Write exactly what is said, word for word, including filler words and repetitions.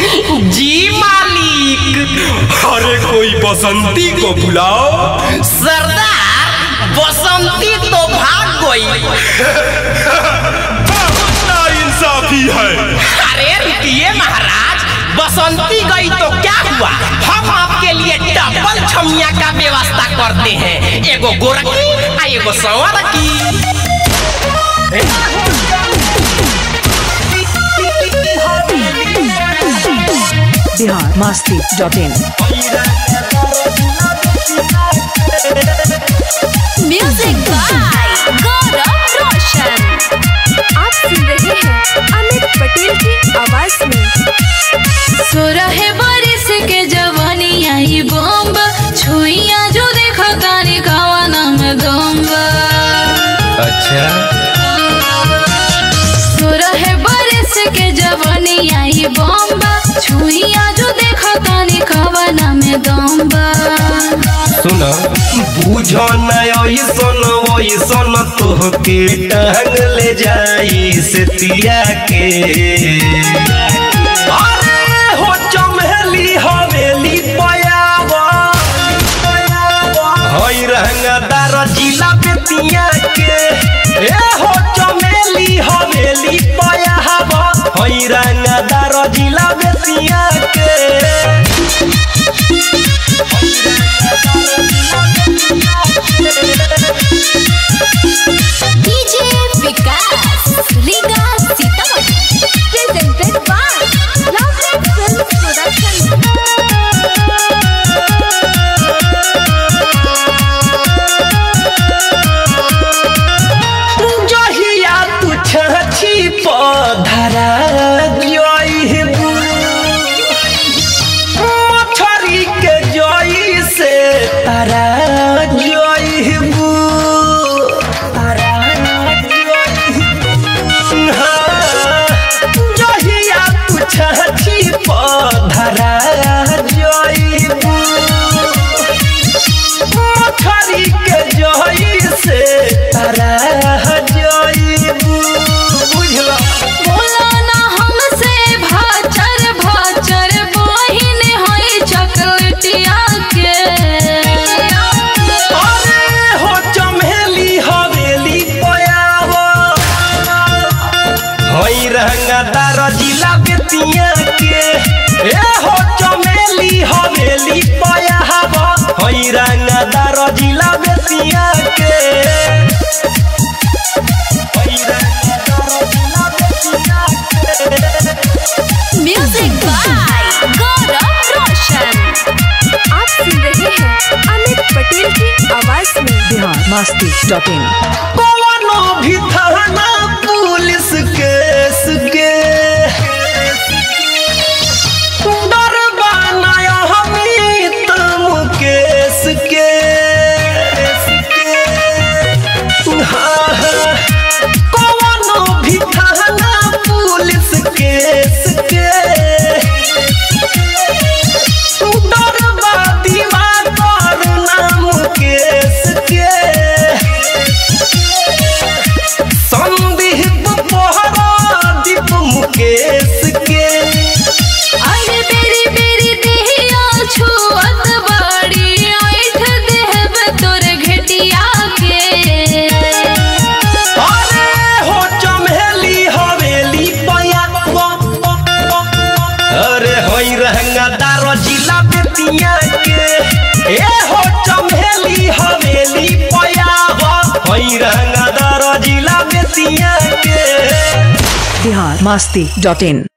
जी मालिक। अरे कोई बसंती को बुलाओ। सरदार बसंती तो भाग गई। बहुत नाइंसाफी है। अरे रुकिए महाराज, बसंती गई तो क्या हुआ, हम आपके लिए डबल छमिया का व्यवस्था करते हैं, एगो गोरखी आ एगो संवरकी। Bihar Masti dot in. Music by Gaurav Roshan. आप सुन रहे हैं अमित पटेल की आवाज में। सोरह बारिश के जवानी आई बम्ब, छुइया जो देखा तानी खावा नाम दम्ब। अच्छा सोरह बारिश के जवानी आई बम्ब, छुइया जो देखा तानी खावा नाम दम्ब। सुना बुझो नयसन वैसन तोहके टांग ले जाई से तिया के। अरे हो चमेली हवेली पयावा हई रंगदार जिला बेतिया के। ए हो चमेली हवेली पयावा हई रंगदार जिला बेतिया के। DJ Vikas Riga Sitamarhi presented by lovely film production. जहिया तू छाछी पधरा जइबू मछरी के जई से तारा जइबू तारा जइबू। हाँ, जहिया तू छाछी पधरा जइबू मछरी के जई से तारा जइबू। बुझला बोला ना हमसे भाचर भाचर बहिन होई चॉकलेटिया के। अरे हो चमेली हवेली पयावा हई रंगदार जिला बेतिया के। ए हो चमेली हवेली पयावा हई रंगदार जिला बेतिया के। हई रंगदार जिला बेतिया के। Music by Gaurav Roshan. आप सुन रहे हैं अमित पटेल की आवाज में। Bihar Masti dot in. कौनो भी थाना पुलिस केस के डरबा नया हमीत मुकेश के। हाँ, हाँ, कौनो भी थाना पुलिस केस के डरबा दीवार नाम केस के। संदीप पोहरा दीप मुकेश के। अरे बेरी बेरी देहिया छुअत बाड़ी, ऐठ देहब तोर घेटिया के। अरे हो चमेली हवेली पयावा अरे होई रंगदार जिला बेतिया के। ए हो चमेली हवेली पयावा होई रंगदार जिला बेतिया के। बिहार मस्ती डॉट इन।